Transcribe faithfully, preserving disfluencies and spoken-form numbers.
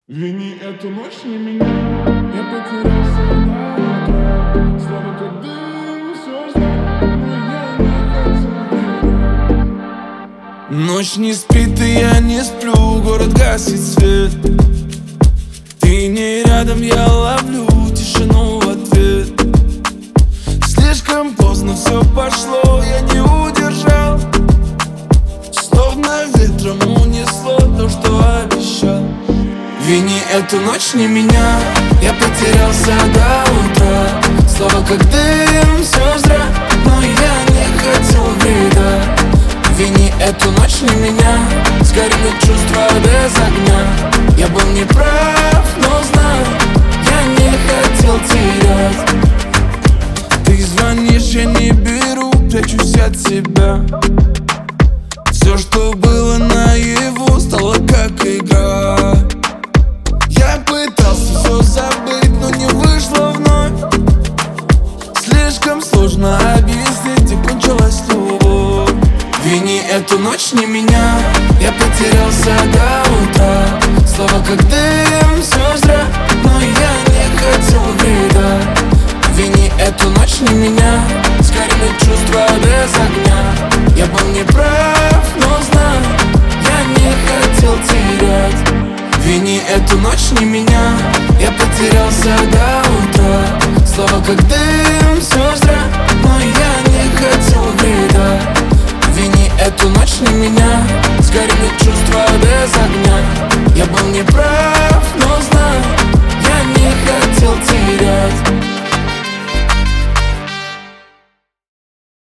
Вини эту ночь не меня. Я потерялся до утра. Слова как дым, все знаю, но я не хотел верить. Ночь не спит, и я не сплю. Город гасит свет. Ты не рядом, я ловлю тишину в ответ. Слишком поздно все пошло, я не удержал. Словно ветром унесло то, что обещал. Вини эту ночь не меня. Я потерялся до утра. Слова как дым, все зря, но я не хотел вреда. Вини эту ночь не меня. Сгорели чувства без огня. Я был неправ, но знаю, я не хотел терять. Ты звонишь, я не беру, прячусь от себя. Все, что было наяву, стало как игра. Я пытался все забыть, но не вышло вновь. Слишком сложно объяснить, где кончилась любовь. Вини эту ночь не меня. Я потерялся до утра. Слова как дым, все зря, но я не хотел вреда. Вини эту ночь не меня. Сгорели чувства без огня. Я был неправ, но знаю, я не хотел терять. Вини эту ночь не меня. Я потерялся до утра. Слова как дым, все зря, но я не хотел вреда. Вини эту ночь не меня. Сгорели чувства без огня. Я был неправ, но знаю, я не хотел терять.